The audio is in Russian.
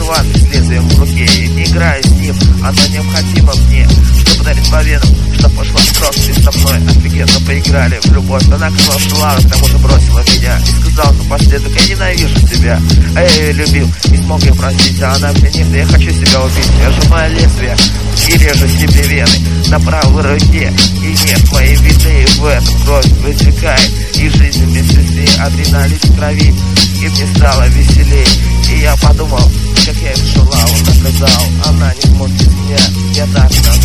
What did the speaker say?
диван с лезвием в руке и не играю с ним, оно необходимо мне, чтобы дарить по венам, что пошла в кровь и со мной офигенно поиграли в любовь. Она оказалась славой, к тому же бросила меня и сказала напоследок: я ненавижу тебя. А я ее любил, не смог ее простить, а она мне: нет, я хочу себя убить. Я сжимаю лезвие и режу себе вены на правой руке, и нет моей вины в этом кровь вытекает, и жизнь вместе с ней адреналин в крови, и мне стало веселей. И я подумал, как я решила, он наказал, она не сможет без меня, я так назвал.